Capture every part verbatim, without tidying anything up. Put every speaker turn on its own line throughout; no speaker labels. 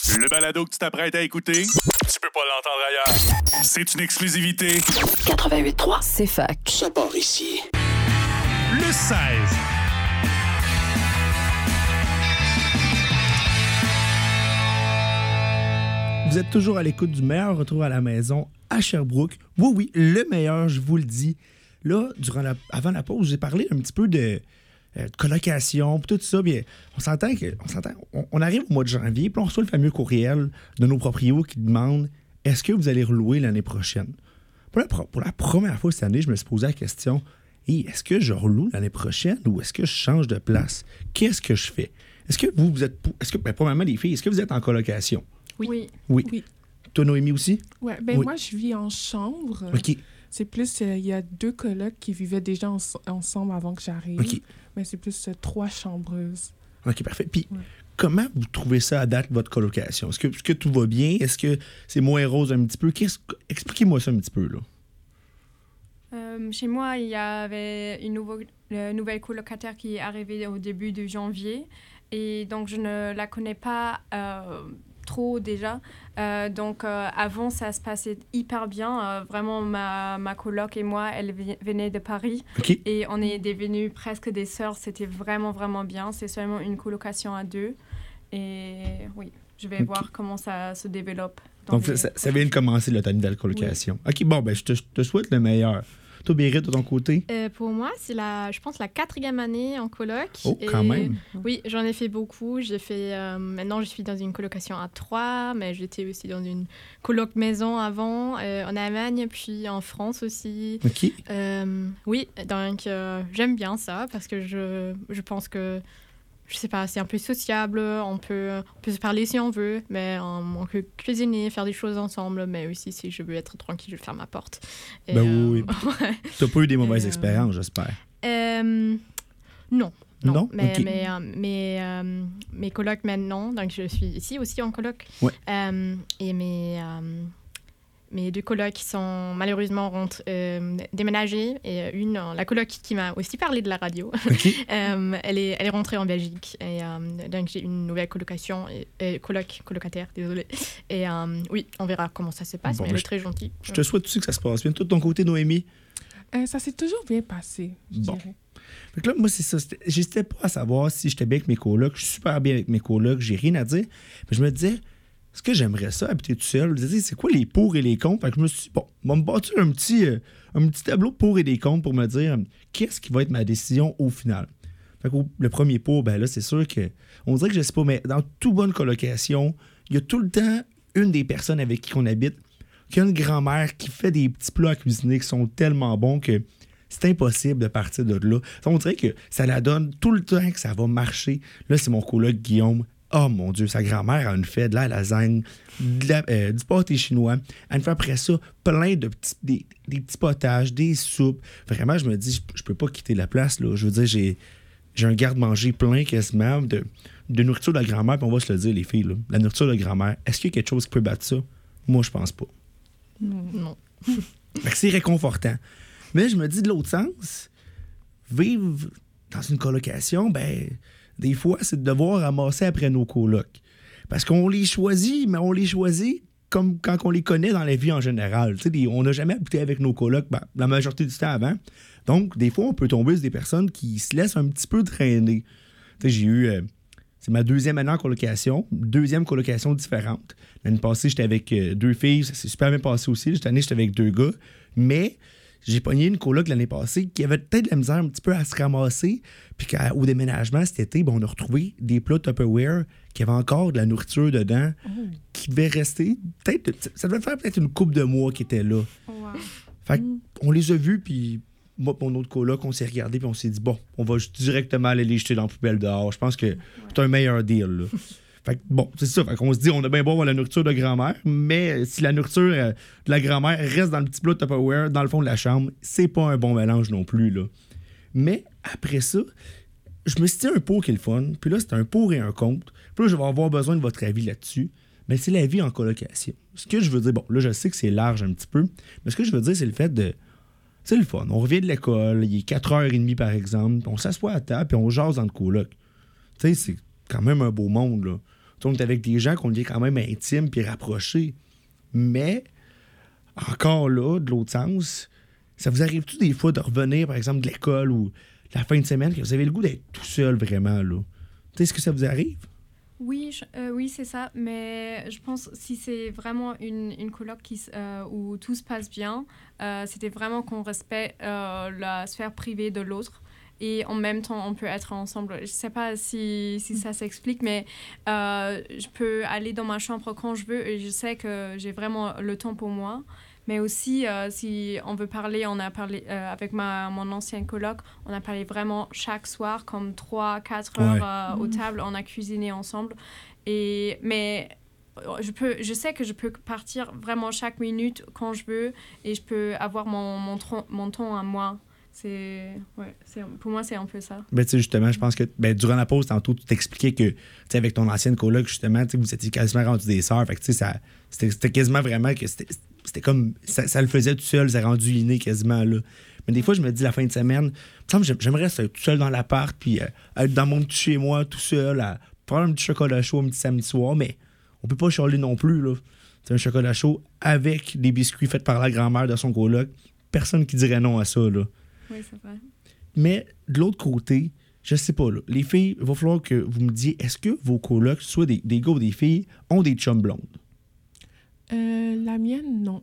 Le balado que tu t'apprêtes à écouter, tu peux pas l'entendre ailleurs. C'est une exclusivité.
quatre-vingt-huit trois,
C'est fac.
ça part ici.
Le seize.
Vous êtes toujours à l'écoute du meilleur retour à la maison à Sherbrooke. Oui, oui, le meilleur, je vous le dis. Là, durant la, avant la pause, j'ai parlé un petit peu de, euh, de colocation, puis tout ça. Bien, on s'entend que, on s'entend, on, on arrive au mois de janvier, puis on reçoit le fameux courriel de nos proprios qui demandent « Est-ce que vous allez relouer l'année prochaine? » Pour la, pour la première fois cette année, je me suis posé la question hey, « Est-ce que je reloue l'année prochaine ou est-ce que je change de place? Qu'est-ce que je fais? » Est-ce que vous, vous êtes... Est-ce que, ben, premièrement, les filles, est-ce que vous êtes en colocation?
Oui.
Oui.
Oui.
Toi, Noémie aussi?
Ouais, ben
Oui.
moi, je vis en chambre.
OK.
C'est plus, euh, il y a deux colocs qui vivaient déjà en- ensemble avant que j'arrive.
OK.
Mais c'est plus euh, trois chambreuses.
OK, parfait. Puis,
Ouais.
comment vous trouvez ça à date, votre colocation? Est-ce que, est-ce que tout va bien? Est-ce que c'est moins rose un petit peu? Qu'est-ce, expliquez-moi ça un petit peu, là.
Euh, chez moi, il y avait une nouveau, euh, nouvelle colocataire qui est arrivée au début de janvier. Et donc, je ne la connais pas euh, trop déjà. Euh, donc, euh, avant, ça se passait hyper bien. Euh, vraiment, ma, ma coloc et moi, elle vi- venait de Paris.
OK.
Et on est devenus presque des sœurs. C'était vraiment, vraiment bien. C'est seulement une colocation à deux. Et oui, je vais
OK.
voir comment ça se développe. dans
Donc,
les
ça, ça vient de commencer, là, ta nouvelle colocation. OK, bon, ben, je te, je te souhaite le meilleur. Toi, Bérit, de ton côté?
Euh, pour moi, c'est la, je pense, la quatrième année en coloc.
Oh, quand
Et
même.
Oui, j'en ai fait beaucoup. J'ai fait, euh, maintenant, je suis dans une colocation à trois, mais j'étais aussi dans une coloc maison avant, euh, en Allemagne, puis en France aussi.
OK.
Euh, oui, donc euh, j'aime bien ça parce que je, je pense que, je sais pas, c'est un peu sociable, on peut, on peut se parler si on veut, mais euh, on peut cuisiner, faire des choses ensemble, mais aussi si je veux être tranquille, je ferme ma porte. Et,
Ben
euh,
oui,
ouais.
T'as pas eu des mauvaises
Euh,
expériences, j'espère.
Euh, non. Non,
Non?
mais,
OK.
mais, euh, mais, euh, mes colocs maintenant, donc je suis ici aussi en coloc.
Ouais.
Euh, et mes, euh, mes deux colocs sont malheureusement rentrent, euh, déménagés. Et une, euh, la coloc qui m'a aussi parlé de la radio,
OK.
euh, elle, est, elle est rentrée en Belgique. Et euh, donc j'ai une nouvelle colocation, et, euh, coloc, colocataire, désolée. Et euh, oui, on verra comment ça se passe,
Bon,
mais
ben,
elle
je-
est très gentille.
Je te souhaite aussi que ça se passe bien. Toi, de ton côté, Noémie?
Euh, ça s'est toujours bien passé, je
Bon.
dirais.
Fait que là, moi, c'est ça. c'était- J'hésitais pas à savoir si j'étais bien avec mes colocs. Je suis super bien avec mes colocs. J'ai rien à dire. Mais je me disais, est-ce que j'aimerais ça, habiter tout seul? Je me disais, c'est quoi les pour et les contre? Fait que je me suis dit, bon, on va me bâtir un petit, euh, un petit tableau de pour et des contre pour me dire qu'est-ce qui va être ma décision au final. Fait que au- le premier pour, ben là, c'est sûr que. On dirait que je sais pas, mais dans toute bonne colocation, il y a tout le temps une des personnes avec qui on habite qui a une grand-mère qui fait des petits plats à cuisiner qui sont tellement bons que c'est impossible de partir de là. On dirait que ça la donne tout le temps que ça va marcher. Là, c'est mon coloc Guillaume. Oh mon Dieu, sa grand-mère a une fait de la lasagne, de la- euh, du pâté chinois. Elle me fait après ça plein de petits, des, des petits potages, des soupes. Vraiment, je me dis, je, je peux pas quitter la place. Là. Je veux dire, j'ai, j'ai un garde-manger plein quasiment de, de nourriture de la grand-mère. Puis on va se le dire, les filles. Là. La nourriture de la grand-mère, est-ce qu'il y a quelque chose qui peut battre ça? Moi, je pense pas.
Non.
Fait que c'est réconfortant. Mais je me dis de l'autre sens, vivre dans une colocation, ben, des fois, c'est de devoir ramasser après nos colocs. Parce qu'on les choisit, mais on les choisit comme quand on les connaît dans la vie en général. Tu sais, des- on n'a jamais habité avec nos colocs ben, la majorité du temps avant. Donc, des fois, on peut tomber sur des personnes qui se laissent un petit peu traîner. Tu sais, j'ai eu... euh, c'est ma deuxième année en colocation, deuxième colocation différente. L'année passée, j'étais avec euh, deux filles, ça s'est super bien passé aussi. Cette année, j'étais avec deux gars. Mais j'ai pogné une coloc l'année passée qui avait peut-être de la misère un petit peu à se ramasser. Puis qu'au déménagement cet été, ben, on a retrouvé des plats Tupperware qui avaient encore de la nourriture dedans, qui devait rester. Peut-être, ça devait faire peut-être une couple de mois qui était là.
Wow.
Fait qu'on les a vus, puis moi et mon autre coloc, on s'est regardé, puis on s'est dit, bon, on va directement aller les jeter dans la poubelle dehors. Je pense que c'est un meilleur deal, là. Fait que, bon, c'est ça. Fait qu'on se dit, on a bien beau avoir la nourriture de grand-mère, mais si la nourriture euh, de la grand-mère reste dans le petit plat de Tupperware, dans le fond de la chambre, c'est pas un bon mélange non plus, là. Mais après ça, je me suis dit un pour qui est le fun, puis là, c'est un pour et un contre. Puis là, je vais avoir besoin de votre avis là-dessus. Mais c'est la vie en colocation. Ce que je veux dire, bon, là, je sais que c'est large un petit peu, mais ce que je veux dire, c'est le fait de... C'est le fun. On revient de l'école, il est quatre heures trente par exemple, puis on s'assoit à table, puis on jase dans le coloc. Tu sais, c'est quand même un beau monde, là. on est avec des gens qu'on est quand même intimes puis rapprochés. Mais, encore là, de l'autre sens, ça vous arrive-tu des fois de revenir, par exemple, de l'école ou de la fin de semaine, que vous avez le goût d'être tout seul vraiment, là? Tu sais, est-ce que ça vous arrive?
Oui, je- euh, oui, c'est ça. Mais je pense si c'est vraiment une, une coloc qui, s- euh, où tout se passe bien, euh, c'était vraiment qu'on respecte euh, la sphère privée de l'autre. Et en même temps, on peut être ensemble. Je ne sais pas si, si ça s'explique, mais euh, je peux aller dans ma chambre quand je veux et je sais que j'ai vraiment le temps pour moi. Mais aussi, euh, si on veut parler, on a parlé euh, avec ma, mon ancienne coloc, on a parlé vraiment chaque soir, comme trois, quatre heures
Ouais.
euh, aux tables, on a cuisiné ensemble. Et, mais je, peux, je sais que je peux partir vraiment chaque minute quand je veux et je peux avoir mon, mon, tron- mon temps à moi. C'est, ouais, c'est, pour moi, c'est un peu ça.
Ben, tu sais, justement, je pense que ben, durant la pause, tantôt, tu t'expliquais que, tu sais, avec ton ancienne coloc, justement, tu sais, vous étiez quasiment rendus des sœurs. Fait que, tu sais, ça, c'était, c'était quasiment vraiment que c'était, c'était comme, ça, ça le faisait tout seul, ça rendu inné quasiment, là. Mais des fois, je me dis, la fin de semaine, il me semble que j'aimerais être tout seul dans l'appart, puis euh, être dans mon petit chez moi, tout seul, à prendre un petit chocolat chaud un petit samedi soir, mais on peut pas chialer non plus, là. C'est un chocolat chaud avec des biscuits faits par la grand-mère de son coloc. Personne qui dirait non à ça, là.
Oui, c'est vrai.
Mais de l'autre côté, je sais pas, là, les filles, il va falloir que vous me disiez, est-ce que vos colocs, soit des, des gars ou des filles, ont des chums blondes?
Euh, la mienne, non.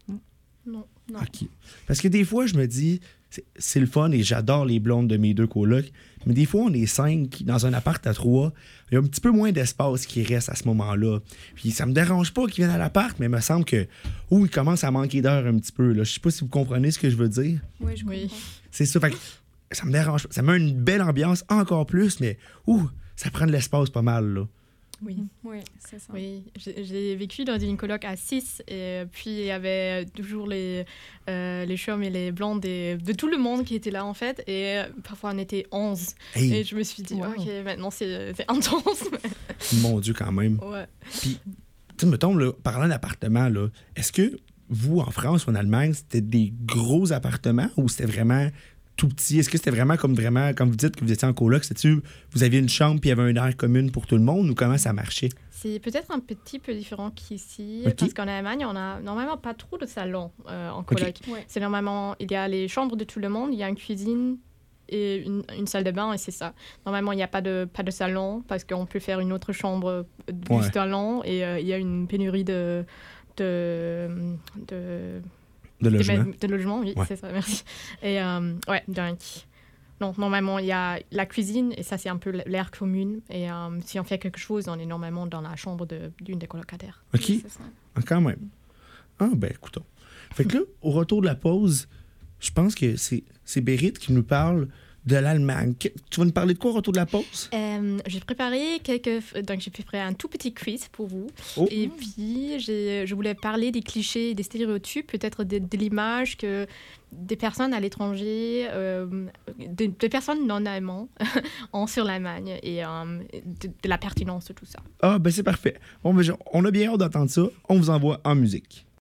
Non.
Non.
OK. Parce que des fois, je me dis, c'est, c'est le fun et j'adore les blondes de mes deux colocs, mais des fois, on est cinq dans un appart à trois, il y a un petit peu moins d'espace qui reste à ce moment-là. Puis ça me dérange pas qu'ils viennent à l'appart, mais il me semble que, ouh, il commence à manquer d'heures un petit peu, là. Je sais pas si vous comprenez ce que je veux dire.
Oui, je
Oui.
comprends.
C'est ça, fait que ça me dérange pas. Ça met une belle ambiance encore plus, mais ouh, ça prend de l'espace pas mal, là.
Oui.
Oui, c'est ça.
Oui, j'ai j'ai vécu dans une coloc à six et puis il y avait toujours les, euh, les chums et les blancs des- de tout le monde qui étaient là en fait et euh, parfois on était onze
Hey,
et je me suis dit
Wow.
ok maintenant c'est c'est intense.
mon Dieu, quand même.
Ouais.
Tu sais, mettons, là, parlant d'appartements, là, est-ce que vous, en France ou en Allemagne, c'était des gros appartements ou c'était vraiment tout petit? Est-ce que c'était vraiment comme vraiment, comme vous dites que vous étiez en coloc, c'est-tu, vous aviez une chambre puis il y avait une aire commune pour tout le monde ou comment ça marchait?
C'est peut-être un petit peu différent qu'ici
Ok.
parce qu'en Allemagne on a normalement pas trop de salons euh, en coloc.
Ouais.
C'est normalement il y a les chambres de tout le monde, il y a une cuisine et une, une salle de bain et c'est ça. Normalement, il n'y a pas de, pas de salon parce qu'on peut faire une autre chambre du
Ouais.
salon et euh, il y a une pénurie de, de, de,
De
de,
logement?
de logement, oui,
Ouais.
c'est ça, merci. Et euh, ouais, donc, non, normalement, il y a la cuisine et ça, c'est un peu l'air commune. Et euh, si on fait quelque chose, on est normalement dans la chambre de- d'une des colocataires.
OK,
Oui, c'est ça.
ah, quand même. Ah, ben, écoutons. Fait que là, au retour de la pause, je pense que c'est, c'est Bérit qui nous parle de l'Allemagne. Que- Tu vas nous parler de quoi au retour de la pause?
Euh, j'ai préparé quelques... Donc, j'ai préparé un tout petit quiz pour vous.
Oh.
Et puis, j'ai- je voulais parler des clichés et des stéréotypes, peut-être de, de l'image que des personnes à l'étranger, euh, des, des personnes non allemandes ont sur l'Allemagne et euh, de, de la pertinence de tout ça.
Ah, ben, c'est parfait. Bon, ben, on a bien hâte d'entendre ça. On vous envoie en musique.